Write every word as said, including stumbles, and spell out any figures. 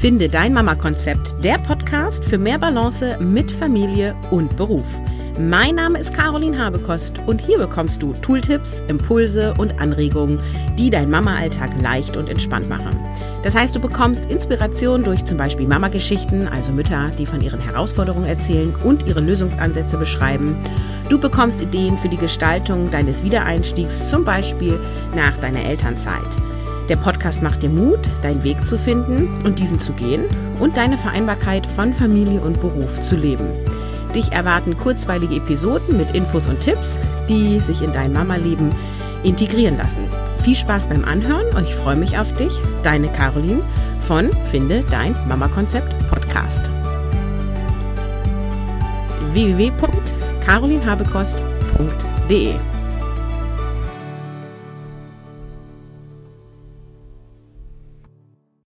Finde dein Mama-Konzept, der Podcast für mehr Balance mit Familie und Beruf. Mein Name ist Caroline Habekost und hier bekommst du Tooltips, Impulse und Anregungen, die deinen Mama-Alltag leicht und entspannt machen. Das heißt, du bekommst Inspiration durch zum Beispiel Mama-Geschichten, also Mütter, die von ihren Herausforderungen erzählen und ihre Lösungsansätze beschreiben. Du bekommst Ideen für die Gestaltung deines Wiedereinstiegs, zum Beispiel nach deiner Elternzeit. Der Podcast macht dir Mut, deinen Weg zu finden und diesen zu gehen und deine Vereinbarkeit von Familie und Beruf zu leben. Dich erwarten kurzweilige Episoden mit Infos und Tipps, die sich in dein Mama-Leben integrieren lassen. Viel Spaß beim Anhören und ich freue mich auf dich, deine Caroline von Finde dein Mama-Konzept Podcast. w w w punkt caroline habekost punkt d e